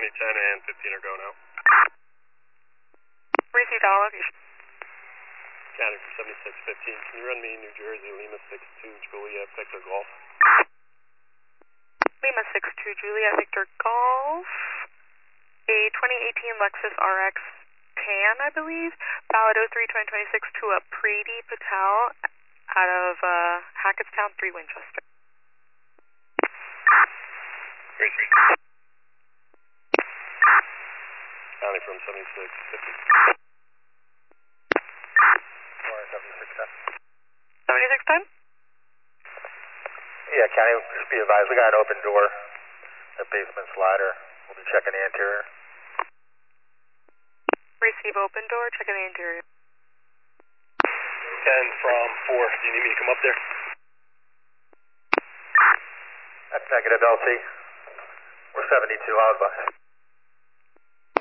2010 and 15 are go now. Received all location. County from 7615. Can you run me New Jersey, Lima 62, Juliet, Victor Golf? Lima 62, Juliet, Victor Golf. A 2018 Lexus RX tan, I believe. Valid 03-2026 to a Preeti Patel out of Hackettstown, 3 Winchester. County from 7650. 7610? Yeah, County, just be advised, we got an open door, a basement slider. We'll be checking the interior. Receive open door, checking the interior. 10 from 4. Do you need me to come up there? That's negative, LT. We're 72, I'll advise.